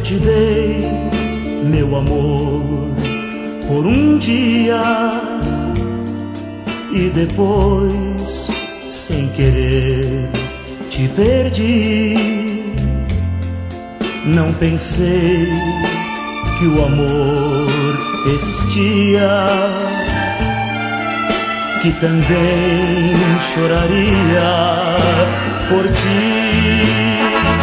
te dei meu amor por um dia e depois, sem querer, te perdi. Não pensei que o amor existia, que também choraria por ti.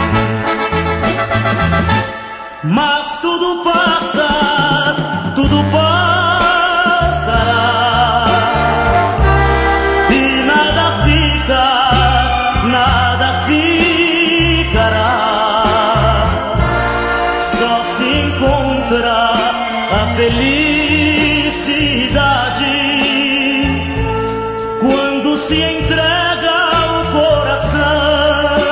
Mas tudo passa, tudo passará, e nada fica, nada ficará. Só se encontra a felicidade quando se entrega o coração.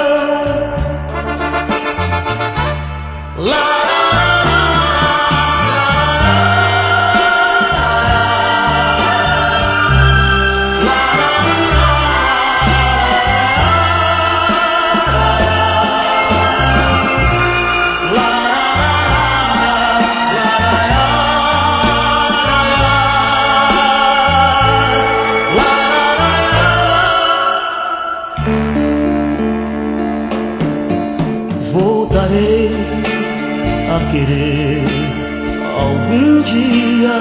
Voltarei a querer algum dia.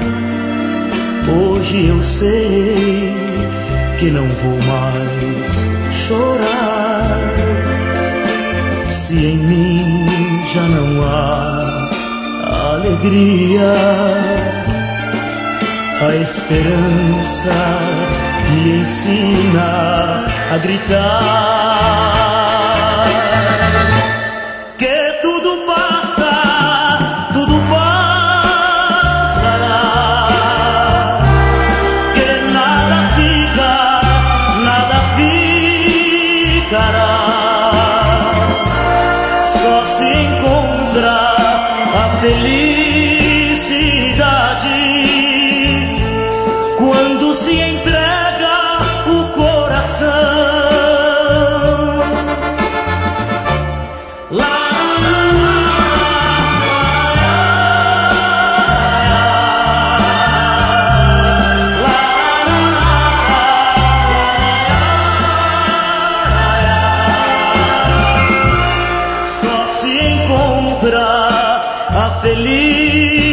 Hoje eu sei que não vou mais chorar. Se em mim já não há alegria, a esperança me ensina a gritar. Só se encontra a felicidade quando se entrega o coração. A felicidade